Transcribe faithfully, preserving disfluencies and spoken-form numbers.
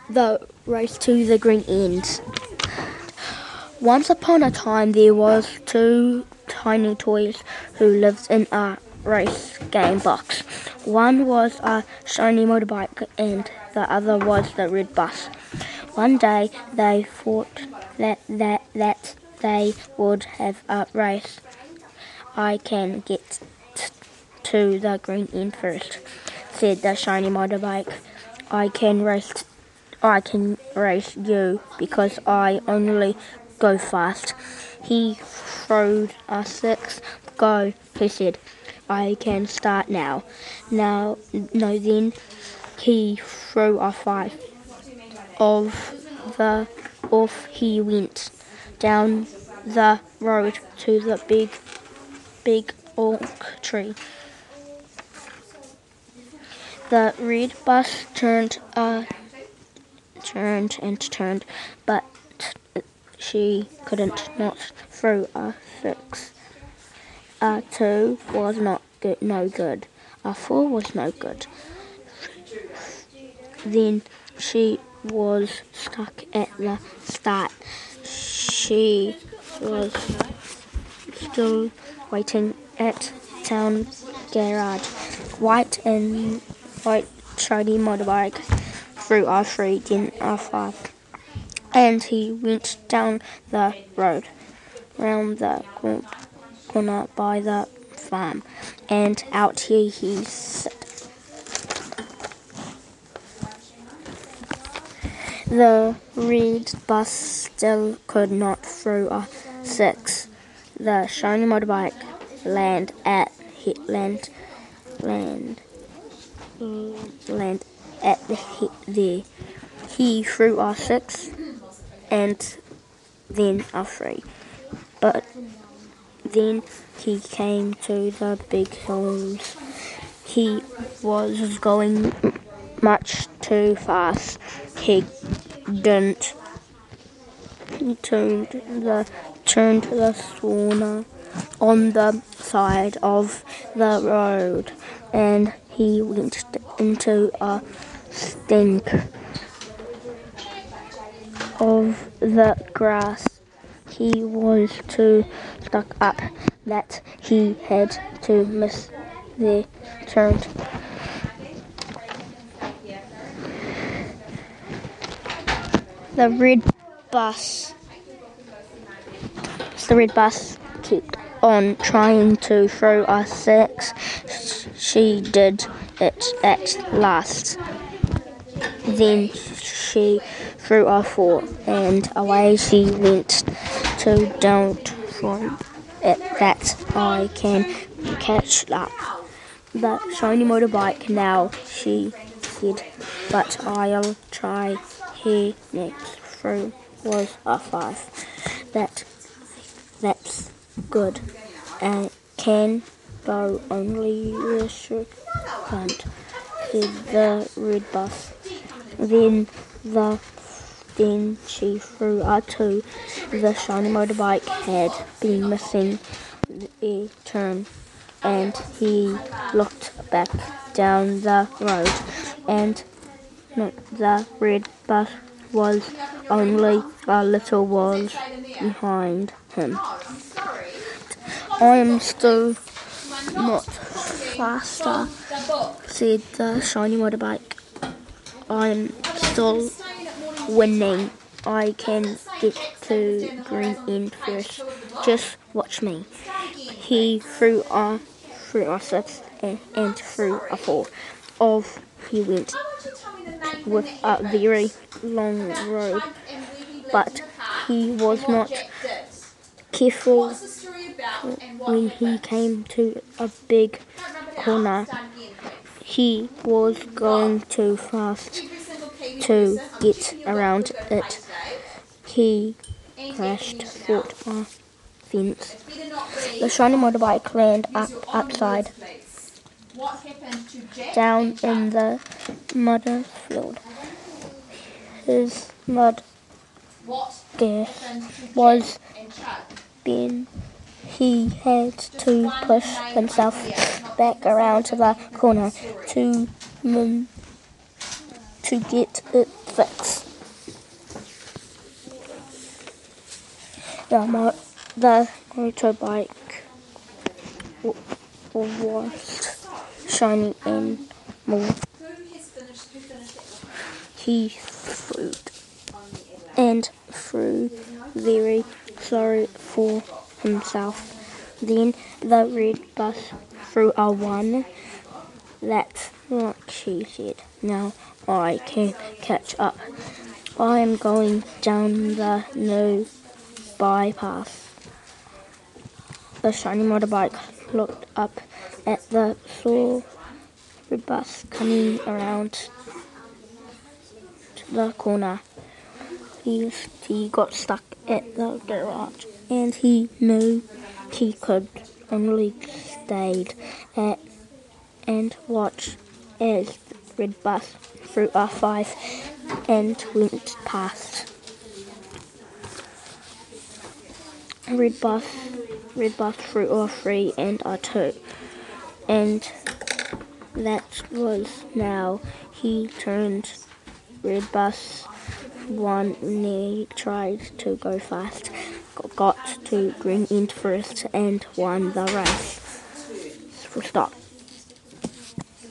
The race to the green end. Once upon a time there was two tiny toys who lived in a race game box. One was a shiny motorbike and the other was the red bus. One day they thought that, that, that they would have a race. I can get t- to the green end first, said the shiny motorbike. I can race I can race you because I only go fast. He throwed a six. Go, he said. I can start now. Now, no, then he threw a five. Of the off he went down the road to the big, big oak tree. The red bus turned a turned and turned, but she couldn't not throw a six. A two was not good, no good. A four was no good. Then she was stuck at the start. She was still waiting at town garage. White and white shiny motorbike through a three, then a five, and he went down the road, round the corner by the farm, and out here he sat. The red bus still could not throw a six. The shiny motorbike land at hit land land land at the hit there. He threw a six and then a three. But then he came to the big hills. He was going much too fast. He didn't turned the turned the sauna on the side of the road, and he went into a stink of the grass. He was too stuck up that he had to miss the turn. The red bus the red bus kept on trying to throw a six. She did it at last. Then she threw a four, and away she went to don't throw it that I can catch up. The shiny motorbike now, she said, but I'll try here next. Through was a five. That that's good. And can go only the second, said the red bus. Then the then she threw a two. The shiny motorbike had been missing a turn, and he looked back down the road, and the red bus was only a little while behind him. I am still not faster, said the shiny motorbike. I'm still winning. I can get to green end first. Just watch me. He threw a threw a six and, and threw a four. Off he went with a very long road, but he was not careful when he came to a big corner. He was going too fast to get around it. He crashed through a fence. The shiny motorbike landed up upside down in the mud field. His mud gas was bent. He had to push himself back around to the corner to um, to get it six. The, mo- the motorbike w- was shiny and more. He threw and threw very sorry for himself. Then the red bus threw a one. That's what she said. Now I can catch up. I am going down the new bypass. The shiny motorbike looked up at the saw red bus coming around the corner. He, he got stuck at the garage, and he knew he could only stayed at and watch as the red bus threw a five and went past. Red bus, red bus threw a three and a two, and that was now. He turned red bus one and he tried to go fast, got to green end first and won the race. Full stop.